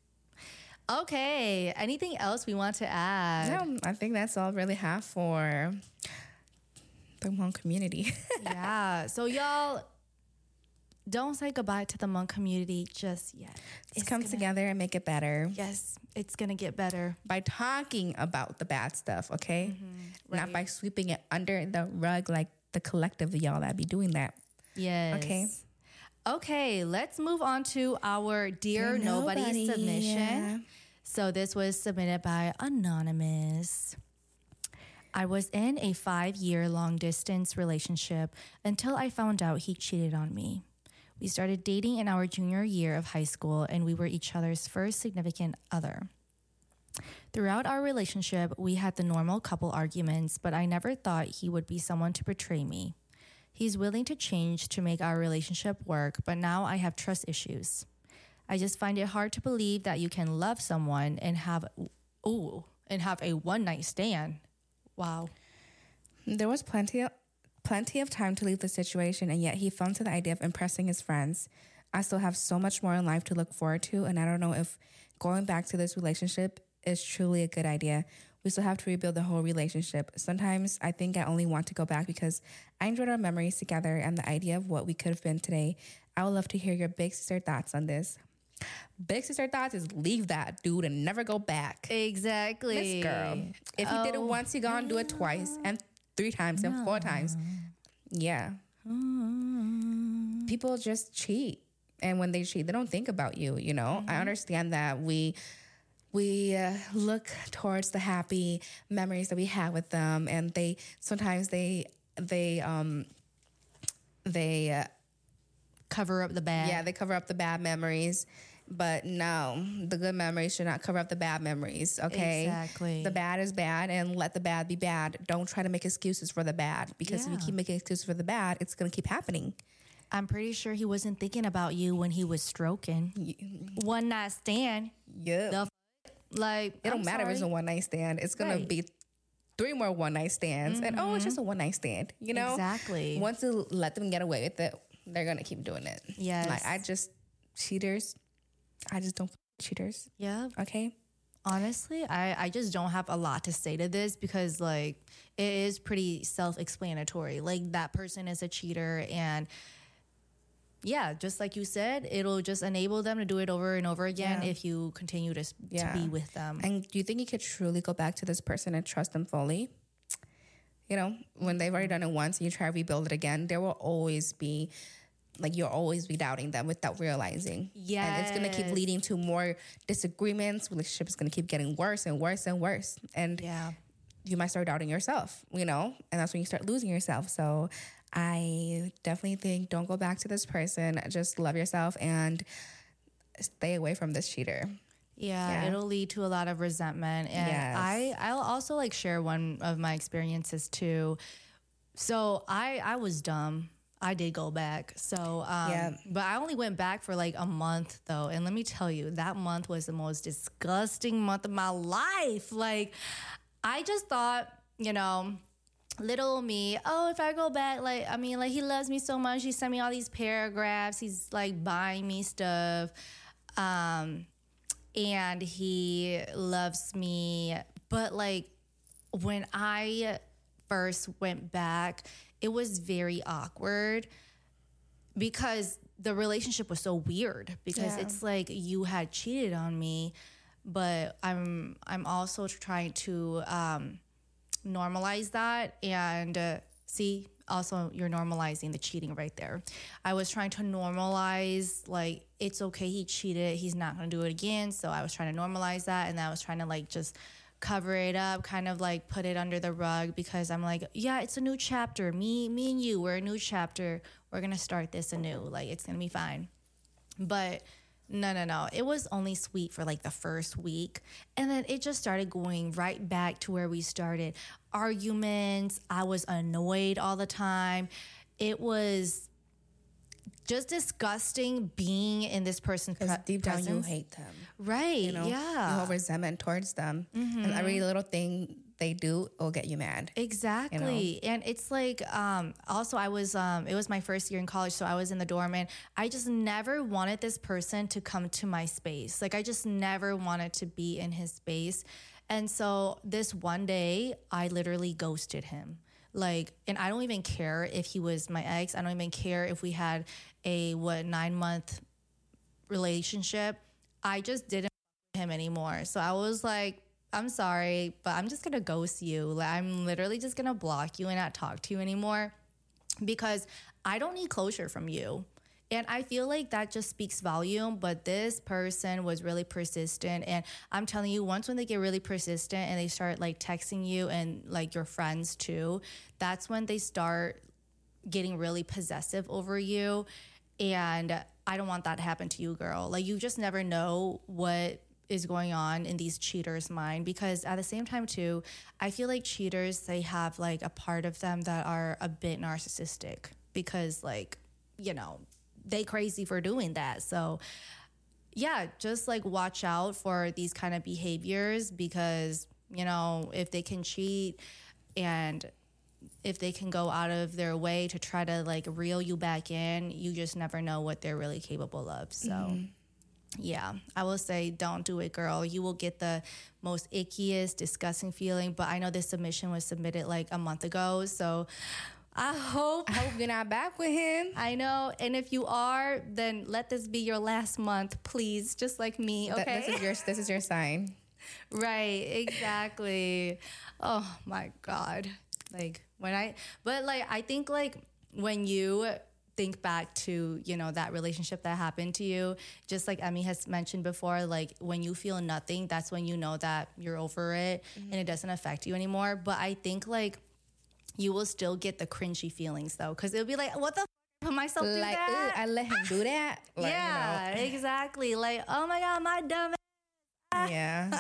Okay. Anything else we want to add? No, I think that's all I really have for the Hmong community. Yeah. So y'all, don't say goodbye to the monk community just yet. Let's come gonna, together and make it better. Yes, it's going to get better. By talking about the bad stuff, okay? Mm-hmm, Not right. by sweeping it under the rug like the collective of y'all that be doing that. Yes. Okay. Okay, let's move on to our Dear Dear Nobody, Nobody, submission. yeah. So this was submitted by Anonymous. I was in a five-year long-distance relationship until I found out he cheated on me. We started dating in our junior year of high school, and we were each other's first significant other. Throughout our relationship, we had the normal couple arguments, but I never thought he would be someone to betray me. He's willing to change to make our relationship work, but now I have trust issues. I just find it hard to believe that you can love someone and have, ooh, and have a one-night stand. Wow. There was plenty of, plenty of time to leave the situation, and yet he fell into the idea of impressing his friends. I still have so much more in life to look forward to, and I don't know if going back to this relationship is truly a good idea. We still have to rebuild the whole relationship. Sometimes I think I only want to go back because I enjoyed our memories together and the idea of what we could have been today. I would love to hear your big sister thoughts on this. Big sister thoughts is leave that dude and never go back. Exactly. Miss girl. If you did it once, you gonna do it twice and three times and four times. Yeah. People just cheat. And when they cheat, they don't think about you, you know? I understand that we we uh, look towards the happy memories that we have with them, and they sometimes they they um they uh, Cover up the bad. yeah, they cover up the bad memories. But no, the good memories should not cover up the bad memories, okay? Exactly. The bad is bad, and let the bad be bad. Don't try to make excuses for the bad, because if you Yeah. keep making excuses for the bad, it's going to keep happening. I'm pretty sure he wasn't thinking about you when he was stroking. One night stand. Yeah. The f- like It don't I'm matter if it's a sorry. one night stand. It's going Right. to be three more one night stands. And oh, it's just a one night stand, you know? Exactly. Once you let them get away with it, they're going to keep doing it. Yes. Like, I just, cheaters, I just don't f- cheaters, Yeah. okay? Honestly, I, I just don't have a lot to say to this because, like, it is pretty self-explanatory. Like, that person is a cheater, and yeah, just like you said, it'll just enable them to do it over and over again Yeah. if you continue to, s- Yeah. to be with them. And do you think you could truly go back to this person and trust them fully? You know, when they've already done it once and you try to rebuild it again, there will always be, like, you'll always be doubting them without realizing. And it's going to keep Yes. leading to more disagreements. Relationship is going to keep getting worse and worse and worse. And Yeah. you might start doubting yourself, you know? And that's when you start losing yourself. So I definitely think don't go back to this person. Just love yourself and stay away from this cheater. Yeah, Yeah. it'll lead to a lot of resentment. And Yes. I, I'll also like share one of my experiences too. So I, I was dumb. I did go back. So, um, Yeah. but I only went back for like a month though. And let me tell you, that month was the most disgusting month of my life. Like, I just thought, you know, little me, oh, if I go back, like, I mean, like, he loves me so much. He sent me all these paragraphs. He's like buying me stuff. Um, and he loves me. But like, when I first went back, it was very awkward because the relationship was so weird because Yeah. it's like you had cheated on me, but I'm I'm also trying to um, normalize that and uh, see. Also, you're normalizing the cheating right there. I was trying to normalize, like, it's okay, he cheated, he's not gonna do it again. So I was trying to normalize that, and I was trying to like just cover it up, kind of like put it under the rug because I'm like, yeah, it's a new chapter. Me, me and you, we're a new chapter. We're gonna start this anew. Like, it's gonna be fine. But no, no, no. It was only sweet for like the first week. And then it just started going right back to where we started. Arguments. I was annoyed all the time. It was just disgusting being in this person's pre- Because deep down you presence. hate them. Right. You know, yeah. you hold resentment towards them, and every little thing they do will get you mad. Exactly. And it's like, um, also I was, um, it was my first year in college. So I was in the dorm and I just never wanted this person to come to my space. Like I just never wanted to be in his space. And so this one day I literally ghosted him. Like, and I don't even care if he was my ex. I don't even care if we had a, what, nine month relationship. I just didn't with him anymore. So I was like, I'm sorry, but I'm just going to ghost you. Like, I'm literally just going to block you and not talk to you anymore because I don't need closure from you. And I feel like that just speaks volume, but this person was really persistent. And I'm telling you, once when they get really persistent and they start like texting you and like your friends too, that's when they start getting really possessive over you. And I don't want that to happen to you, girl. Like, you just never know what is going on in these cheaters' mind, because at the same time too, I feel like cheaters, they have like a part of them that are a bit narcissistic because, like, you know, they crazy for doing that. So yeah, just like watch out for these kind of behaviors, because, you know, if they can cheat and if they can go out of their way to try to like reel you back in, you just never know what they're really capable of. So mm-hmm. yeah, I will say don't do it, girl. You will get the most ickiest, disgusting feeling. But I know this submission was submitted like a month ago, so I hope I hope you're not back with him. I know. And if you are, then let this be your last month, please. Just like me, okay? Th- this is your this is your sign. Right, exactly. Oh my God. Like when I but like I think like when you think back to, you know, that relationship that happened to you, just like Emmy has mentioned before, like when you feel nothing, that's when you know that you're over it mm-hmm. and it doesn't affect you anymore. But I think like you will still get the cringy feelings though, because it'll be like, what the f- put myself through like, that? Ooh, I let him do that. Like, yeah, you know. exactly. Like, oh my God, my dumb ass. Yeah.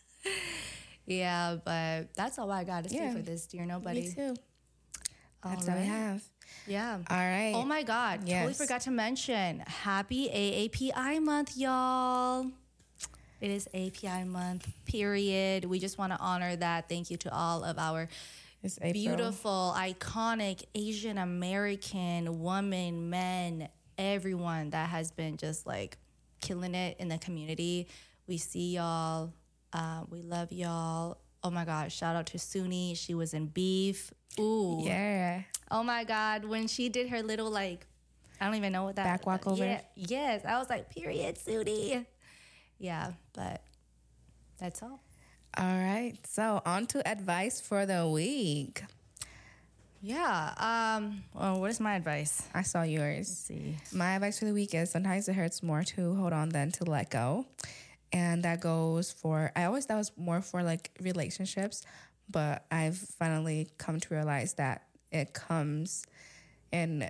Yeah, but that's all I got to say yeah. for this, dear nobody. Me too. That's all all right. we have. Yeah. All right. Oh my God. Yes. Totally forgot to mention. Happy A A P I month, y'all. It is A P I month, period. We just want to honor that. Thank you to all of our beautiful, iconic Asian American women, men, everyone that has been just like killing it in the community. We see y'all. Uh, we love y'all. Oh my God. Shout out to Suni. She was in Beef. Ooh. Yeah. Oh my God. When she did her little, like, I don't even know what that back walk over. Yeah, yes. I was like, period, Suni. Yeah, but that's all. All right. So on to advice for the week. Yeah. Um. Well, what is my advice? I saw yours. Let's see. My advice for the week is sometimes it hurts more to hold on than to let go. And that goes for, I always thought it was more for like relationships, but I've finally come to realize that it comes in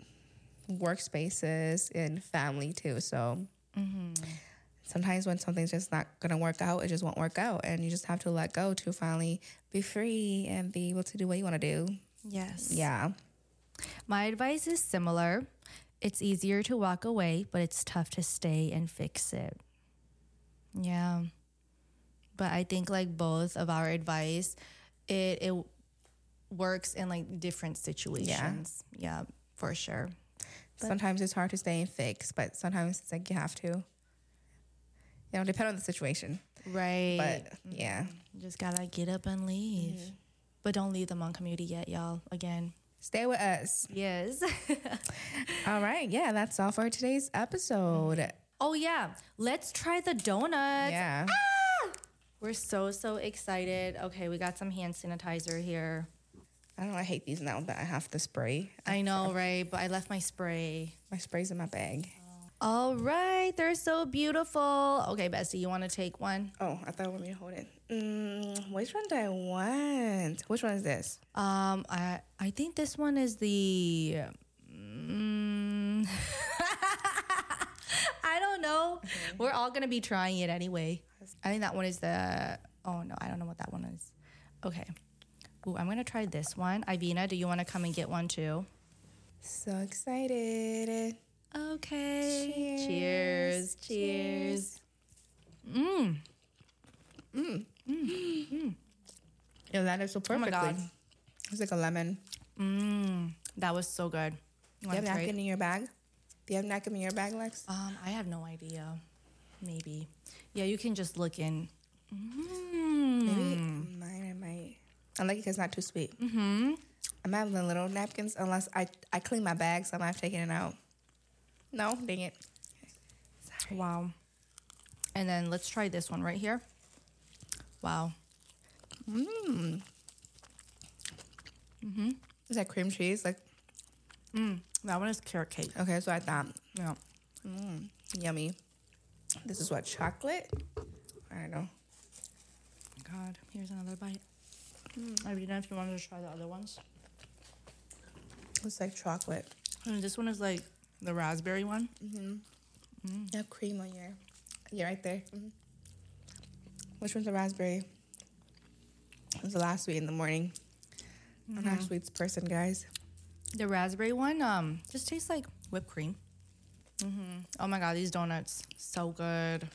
workspaces, in family too. So mm-hmm. sometimes when something's just not going to work out, it just won't work out. And you just have to let go to finally be free and be able to do what you want to do. Yes. Yeah. My advice is similar. It's easier to walk away, but it's tough to stay and fix it. Yeah. But I think like both of our advice, it it works in like different situations. Yeah, yeah for sure. But sometimes it's hard to stay and fix, but sometimes it's like you have to. You know, depend on the situation. Right. But yeah. You just gotta get up and leave. Mm-hmm. But don't leave the Hmong community yet, y'all. Again. Stay with us. Yes. All right. Yeah, that's all for today's episode. Oh, yeah. Let's try the donuts. Yeah. Ah! We're so, so excited. Okay, we got some hand sanitizer here. I don't know. I hate these now that I have the spray. I know, right? But I left my spray. My spray's in my bag. All right. They're so beautiful. Okay, Bessie, you want to take one? Oh, I thought I wanted me to hold it. Mm, which one do I want? Which one is this? Um, I I think this one is the... Mm, I don't know. Okay. We're all going to be trying it anyway. I think that one is the... Oh, no. I don't know what that one is. Okay. Ooh, I'm going to try this one. Ivina, do you want to come and get one too? So excited. Okay. Cheers. Cheers. Cheers. Mmm. Mmm. Mmm. Mm. Yeah, that is so perfectly. Oh my God. It's like a lemon. Mmm. That was so good. You Do you have napkin in your bag? Do you have napkin in your bag, Lex? Um, I have no idea. Maybe. Yeah, you can just look in. Mm. Maybe mine I might. I like it because it's not too sweet. Mm-hmm. I'm having the little napkins unless I, I clean my bag, so I'm not taking it out. No, dang it. Sorry. Wow. And then let's try this one right here. Wow. Mmm. Mm-hmm. Is that cream cheese? Like, mm, that one is carrot cake. Okay, so I thought. Yeah. Mm, yummy. This is what, chocolate? I don't know. God, here's another bite. Mm. I don't know if you wanted to try the other ones. It's like chocolate. And this one is like the raspberry one. Mm-hmm. Mm. You have cream on your, yeah, right there. Mm-hmm. Which one's the raspberry? It was the last sweet in the morning. Mm-hmm. I'm not a sweets person, guys. The raspberry one um just tastes like whipped cream. Mm-hmm. Oh my God, these donuts, so good.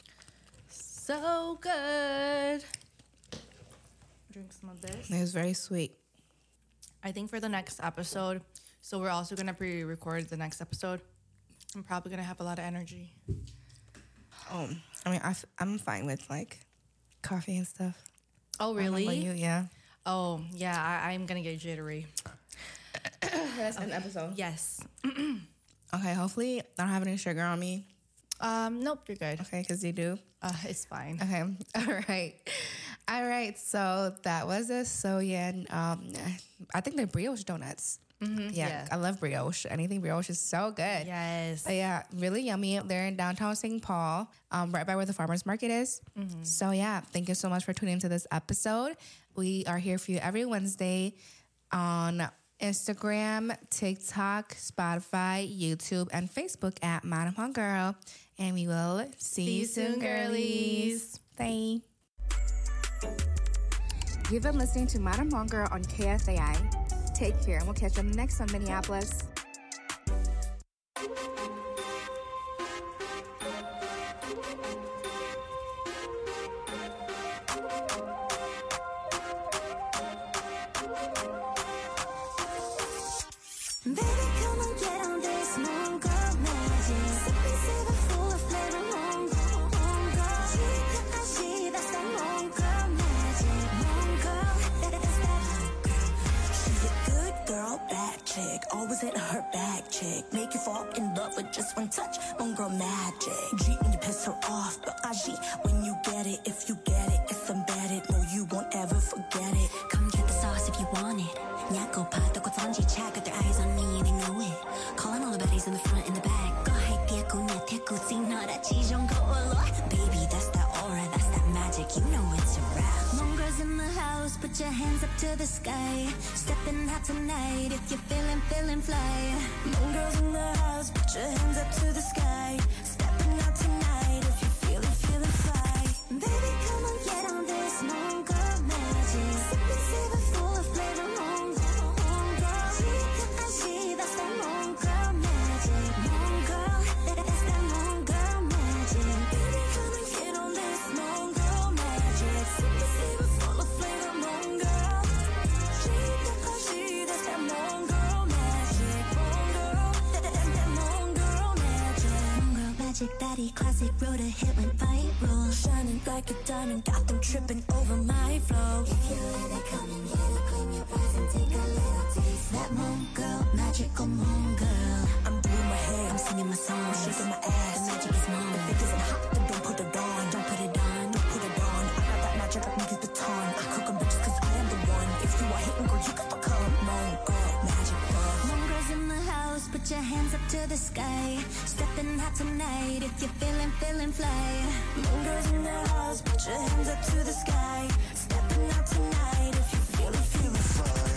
So good. Drink some of this. It was very sweet. I think for the next episode, so we're also going to pre-record the next episode. I'm probably going to have a lot of energy. Oh, I mean, I f- I'm fine with, like, coffee and stuff. Oh, really? How about you? Yeah. Oh, yeah, I- I'm going to get jittery. That's an episode. Yes. Okay, hopefully I don't have any sugar on me. Um, nope, you're good. Okay, because you do. Uh, it's fine. Okay, all right. All right, so that was a Soyen. Um, I think they're brioche donuts. Mm-hmm, yeah, yeah. I love brioche. Anything brioche is so good. Yes. Uh, yeah, really yummy. They're in downtown Saint Paul, um, right by where the farmer's market is. Mm-hmm. So yeah, thank you so much for tuning into this episode. We are here for you every Wednesday on Instagram, TikTok, Spotify, YouTube, and Facebook at Madam Hot Girl. And we will see, see you soon, girlies. Bye. You've been listening to Madam Hot Girl on K F A I. Take care, and we'll catch you on the next one, Minneapolis. Always in her bag, chick. Make you fall in love with just one touch. Moon girl magic. G when you piss her off, but I G when you get it. If you get it, it's embedded. No, you won't ever forget it. Come get the sauce if you want it. Nyako pa, toko tonji chat. Got their eyes on me, they know it. Calling all the baddies in the front and the back. Go hey, tieko, nya tieko, zinara, chijon go olo. Baby, that's that aura, that's that magic. You know it's a wrap. Moon girls in the house, put your hands up to the sky. Stepping out tonight if you're feeling, feeling fly. Moon girls in the house, put your hands up to the sky. Stepping out tonight if you're feeling, feeling fly. Baby, come on, get on this moon girl magic. Sip and save it full of flavor, moon girl, moon girl. She, that's that moon girl magic. Moon girl, that's that moon girl magic. Baby, come and get on this moon girl magic. Sip and save it full of flavor, moon girl. She, she, that's that moon girl magic. Moon girl, that's that moon girl magic. Moon girl magic, baddie classic, wrote a hit, went viral. Shining like a diamond, got them tripping over my flow. If you let it come in here to clean your prize and take a little taste. That moon girl, magical moon girl. I'm doing my hair, I'm singing my song, I'm shaking my ass. The magic is mine. If it isn't hot, then don't put it on. Don't put it on, don't put it on. I got that magic like niggas baton. I cook them bitches cause I am the one. If you are hating, girl, you can become moon girl, magic girl. Moon girls in the house, put your hands up to the sky. Stepping out tonight if you're feeling, feeling fly. Moon girls in the house, put your hands up to the sky. Stepping out tonight if you're feeling, feeling fly.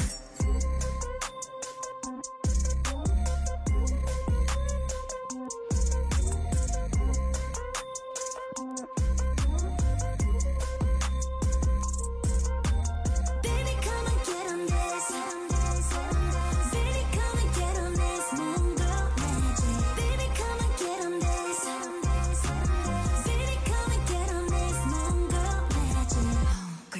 Baby, come and get on this. Baby, come and get on this moon girl magic. Baby, come and get on this. Baby, come and get on this moon girl magic.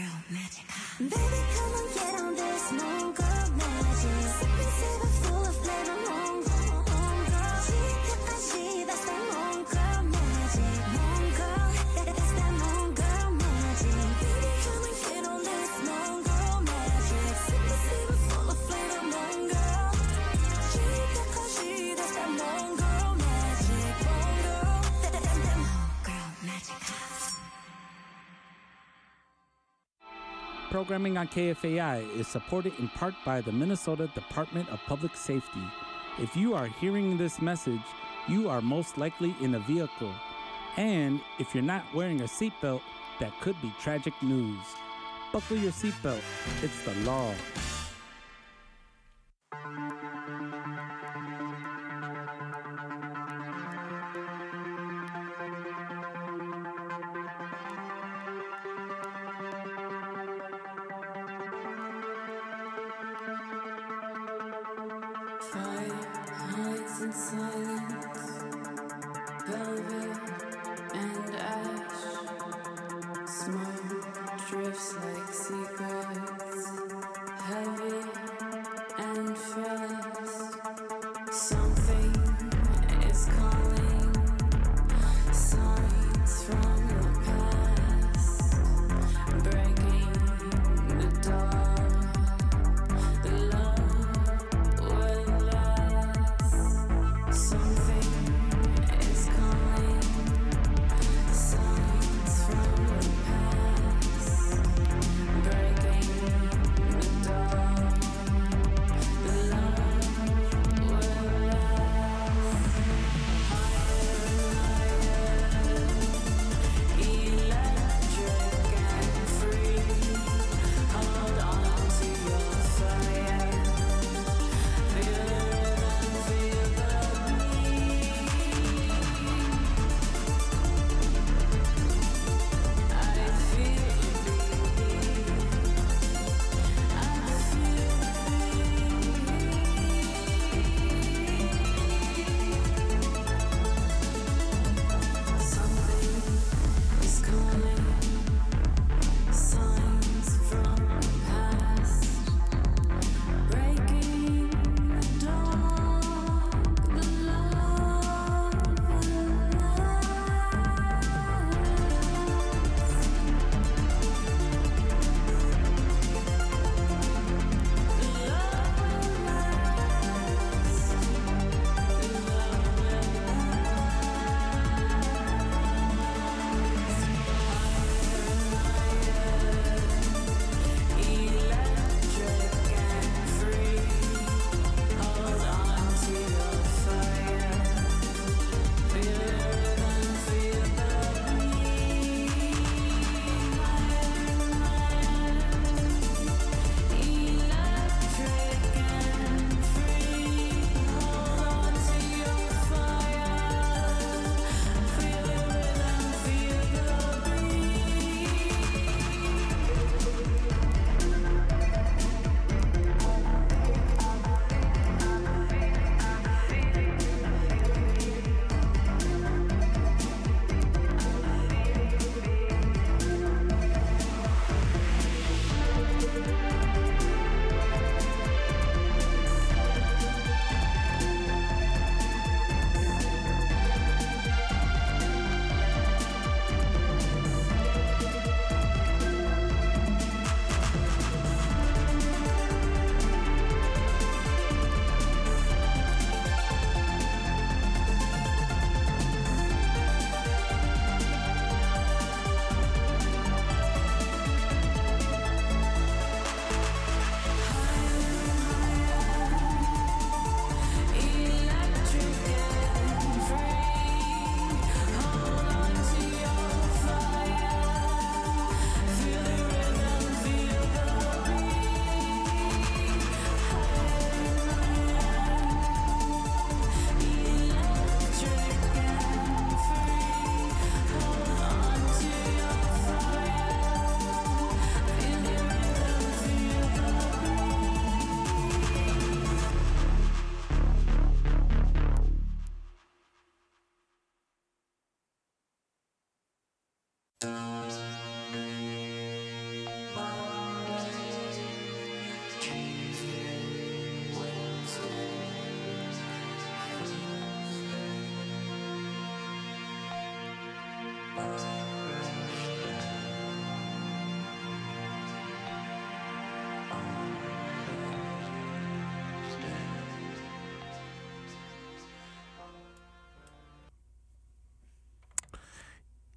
programming on K F A I is supported in part by the Minnesota Department of Public Safety. If you are hearing this message, you are most likely in a vehicle. And if you're not wearing a seatbelt, that could be tragic news. Buckle your seatbelt. It's the law.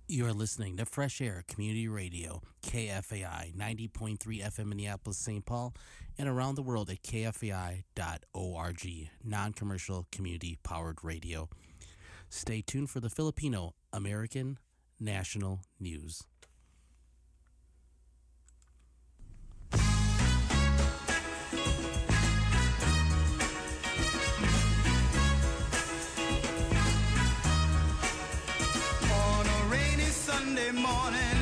You are listening to Fresh Air Community Radio, K F A I, ninety point three F M Minneapolis, Saint Paul, and around the world at K F A I dot org, non-commercial community-powered radio. Stay tuned for the Filipino American National News. On a rainy Sunday morning,